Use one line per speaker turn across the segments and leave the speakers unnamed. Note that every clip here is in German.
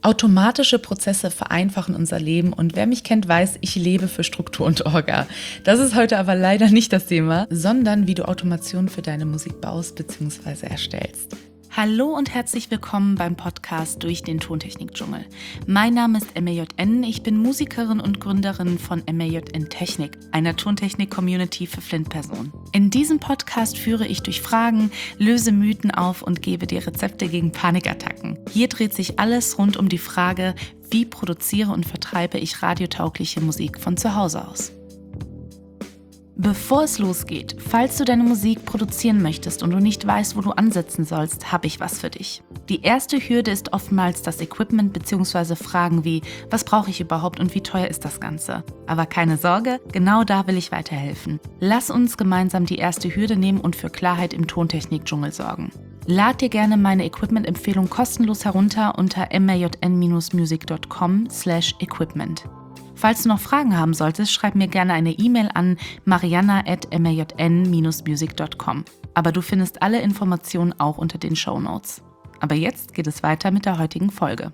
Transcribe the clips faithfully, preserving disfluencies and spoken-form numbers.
Automatische Prozesse vereinfachen unser Leben und wer mich kennt, weiß, ich lebe für Struktur und Orga. Das ist heute aber leider nicht das Thema, sondern wie du Automation für deine Musik baust bzw. erstellst. Hallo und herzlich willkommen beim Podcast Durch den Tontechnik-Dschungel. Mein Name ist M A J N, ich bin Musikerin und Gründerin von M A J N Technik, einer Tontechnik-Community für Flint-Personen. In diesem Podcast führe ich durch Fragen, löse Mythen auf und gebe dir Rezepte gegen Panikattacken. Hier dreht sich alles rund um die Frage, wie produziere und vertreibe ich radiotaugliche Musik von zu Hause aus. Bevor es losgeht, falls du deine Musik produzieren möchtest und du nicht weißt, wo du ansetzen sollst, habe ich was für dich. Die erste Hürde ist oftmals das Equipment bzw. Fragen wie, was brauche ich überhaupt und wie teuer ist das Ganze? Aber keine Sorge, genau da will ich weiterhelfen. Lass uns gemeinsam die erste Hürde nehmen und für Klarheit im Tontechnik-Dschungel sorgen. Lad dir gerne meine Equipment-Empfehlung kostenlos herunter unter majn-music dot com slash equipment. Falls du noch Fragen haben solltest, schreib mir gerne eine E-Mail an marianna at majn music dot com. Aber du findest alle Informationen auch unter den Shownotes. Aber jetzt geht es weiter mit der heutigen Folge.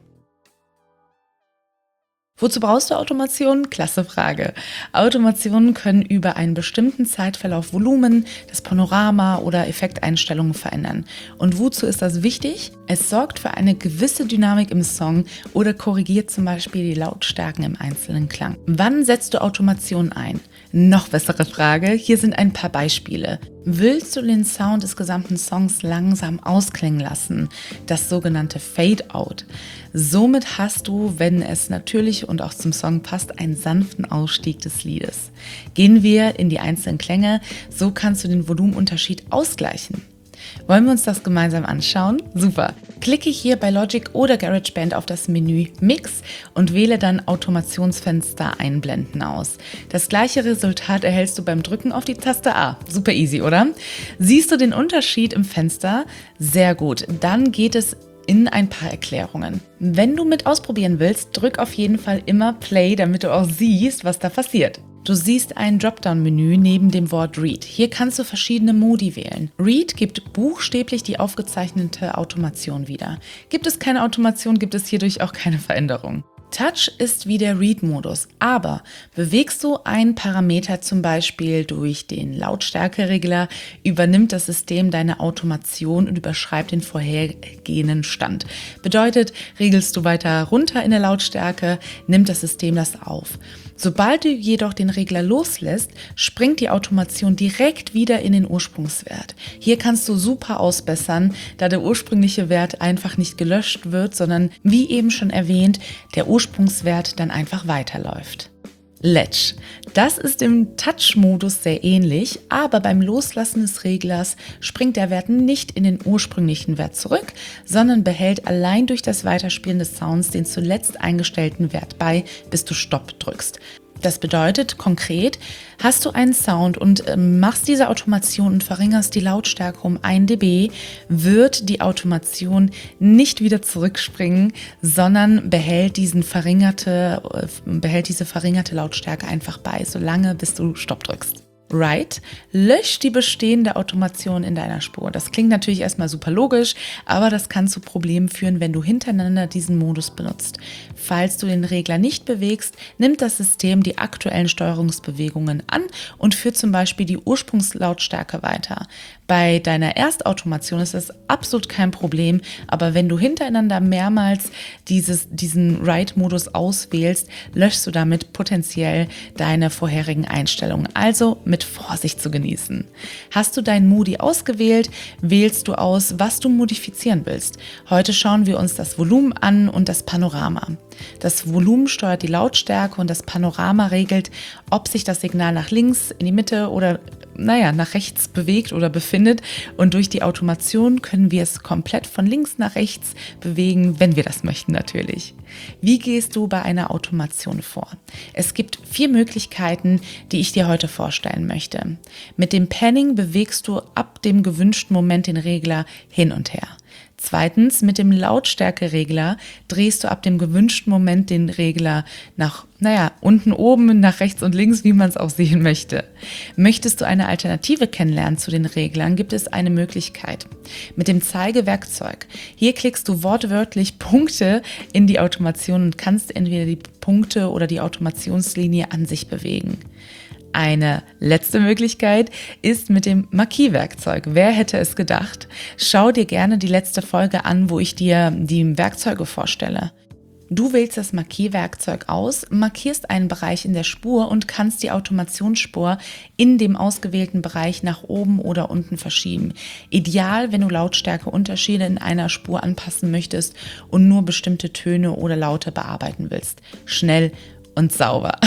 Wozu brauchst du Automation? Klasse Frage. Automationen können über einen bestimmten Zeitverlauf Volumen, das Panorama oder Effekteinstellungen verändern. Und wozu ist das wichtig? Es sorgt für eine gewisse Dynamik im Song oder korrigiert zum Beispiel die Lautstärken im einzelnen Klang. Wann setzt du Automation ein? Noch bessere Frage, hier sind ein paar Beispiele. Willst du den Sound des gesamten Songs langsam ausklingen lassen? Das sogenannte Fade-Out. Somit hast du, wenn es natürlich und auch zum Song passt, einen sanften Ausstieg des Liedes. Gehen wir in die einzelnen Klänge, so kannst du den Volumenunterschied ausgleichen. Wollen wir uns das gemeinsam anschauen? Super! Klicke hier bei Logic oder GarageBand auf das Menü Mix und wähle dann Automationsfenster einblenden aus. Das gleiche Resultat erhältst du beim Drücken auf die Taste A. Super easy, oder? Siehst du den Unterschied im Fenster? Sehr gut. Dann geht es in ein paar Erklärungen. Wenn du mit ausprobieren willst, drück auf jeden Fall immer Play, damit du auch siehst, was da passiert. Du siehst ein Dropdown-Menü neben dem Wort Read. Hier kannst du verschiedene Modi wählen. Read gibt buchstäblich die aufgezeichnete Automation wieder. Gibt es keine Automation, gibt es hierdurch auch keine Veränderung. Touch ist wie der Read-Modus, aber bewegst du einen Parameter zum Beispiel durch den Lautstärkeregler, übernimmt das System deine Automation und überschreibt den vorhergehenden Stand. Bedeutet, regelst du weiter runter in der Lautstärke, nimmt das System das auf. Sobald du jedoch den Regler loslässt, springt die Automation direkt wieder in den Ursprungswert. Hier kannst du super ausbessern, da der ursprüngliche Wert einfach nicht gelöscht wird, sondern wie eben schon erwähnt, der Ursprungswert dann einfach weiterläuft. Latch. Das ist im Touch-Modus sehr ähnlich, aber beim Loslassen des Reglers springt der Wert nicht in den ursprünglichen Wert zurück, sondern behält allein durch das Weiterspielen des Sounds den zuletzt eingestellten Wert bei, bis du Stopp drückst. Das bedeutet konkret, hast du einen Sound und äh, machst diese Automation und verringerst die Lautstärke um ein Dezibel, wird die Automation nicht wieder zurückspringen, sondern behält, diesen verringerte, äh, behält diese verringerte Lautstärke einfach bei, solange bis du Stopp drückst. Write löscht die bestehende Automation in deiner Spur. Das klingt natürlich erstmal super logisch, aber das kann zu Problemen führen, wenn du hintereinander diesen Modus benutzt. Falls du den Regler nicht bewegst, nimmt das System die aktuellen Steuerungsbewegungen an und führt zum Beispiel die Ursprungslautstärke weiter. Bei deiner Erstautomation ist das absolut kein Problem, aber wenn du hintereinander mehrmals dieses, diesen Write-Modus auswählst, löschst du damit potenziell deine vorherigen Einstellungen. Also mit Vorsicht zu genießen. Hast du deinen Modi ausgewählt, wählst du aus, was du modifizieren willst. Heute schauen wir uns das Volumen an und das Panorama. Das Volumen steuert die Lautstärke und das Panorama regelt, ob sich das Signal nach links, in die Mitte oder naja, nach rechts bewegt oder befindet. Und durch die Automation können wir es komplett von links nach rechts bewegen, wenn wir das möchten natürlich. Wie gehst du bei einer Automation vor? Es gibt vier Möglichkeiten, die ich dir heute vorstellen möchte. Mit dem Panning bewegst du ab dem gewünschten Moment den Regler hin und her. Zweitens, mit dem Lautstärkeregler drehst du ab dem gewünschten Moment den Regler nach, naja, unten, oben, nach rechts und links, wie man es auch sehen möchte. Möchtest du eine Alternative kennenlernen zu den Reglern, gibt es eine Möglichkeit. Mit dem Zeigewerkzeug. Hier klickst du wortwörtlich Punkte in die Automation und kannst entweder die Punkte oder die Automationslinie an sich bewegen. Eine letzte Möglichkeit ist mit dem Markierwerkzeug. Wer hätte es gedacht? Schau dir gerne die letzte Folge an, wo ich dir die Werkzeuge vorstelle. Du wählst das Markierwerkzeug aus, markierst einen Bereich in der Spur und kannst die Automationsspur in dem ausgewählten Bereich nach oben oder unten verschieben. Ideal, wenn du Lautstärkeunterschiede in einer Spur anpassen möchtest und nur bestimmte Töne oder Laute bearbeiten willst. Schnell und sauber.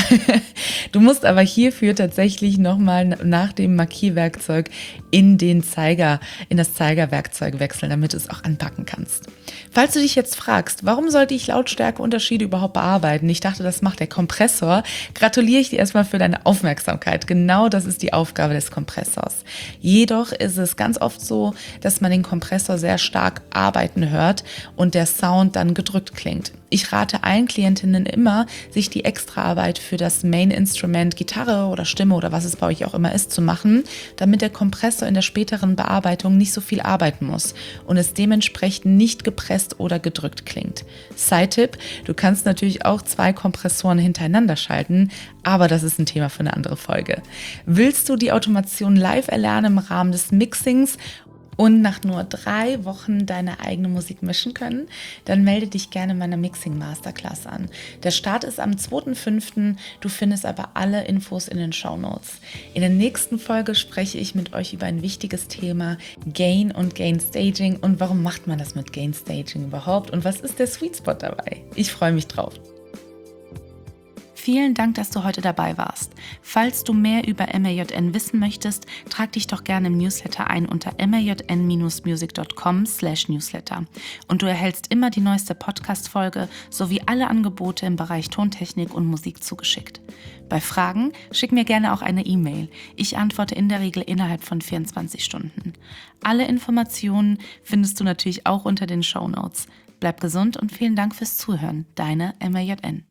Du musst aber hierfür tatsächlich nochmal nach dem Markierwerkzeug in den Zeiger, in das Zeigerwerkzeug wechseln, damit du es auch anpacken kannst. Falls du dich jetzt fragst, warum sollte ich Lautstärkeunterschiede überhaupt bearbeiten? Ich dachte, das macht der Kompressor. Gratuliere ich dir erstmal für deine Aufmerksamkeit. Genau das ist die Aufgabe des Kompressors. Jedoch ist es ganz oft so, dass man den Kompressor sehr stark arbeiten hört und der Sound dann gedrückt klingt. Ich rate allen Klientinnen immer, sich die Extraarbeit für das Main-Instrument, Gitarre oder Stimme oder was es bei euch auch immer ist, zu machen, damit der Kompressor in der späteren Bearbeitung nicht so viel arbeiten muss und es dementsprechend nicht gepresst oder gedrückt klingt. Side-Tipp, du kannst natürlich auch zwei Kompressoren hintereinander schalten, aber das ist ein Thema für eine andere Folge. Willst du die Automation live erlernen im Rahmen des Mixings und nach nur drei Wochen deine eigene Musik mischen können, dann melde dich gerne in meiner Mixing Masterclass an. Der Start ist am zweiten fünften Du findest aber alle Infos in den Shownotes. In der nächsten Folge spreche ich mit euch über ein wichtiges Thema, Gain und Gain Staging und warum macht man das mit Gain Staging überhaupt und was ist der Sweet Spot dabei? Ich freue mich drauf. Vielen Dank, dass du heute dabei warst. Falls du mehr über M A J N wissen möchtest, trag dich doch gerne im Newsletter ein unter m a j n dash music dot com slash newsletter. Und du erhältst immer die neueste Podcast-Folge sowie alle Angebote im Bereich Tontechnik und Musik zugeschickt. Bei Fragen schick mir gerne auch eine E-Mail. Ich antworte in der Regel innerhalb von vierundzwanzig Stunden. Alle Informationen findest du natürlich auch unter den Shownotes. Bleib gesund und vielen Dank fürs Zuhören. Deine M A J N.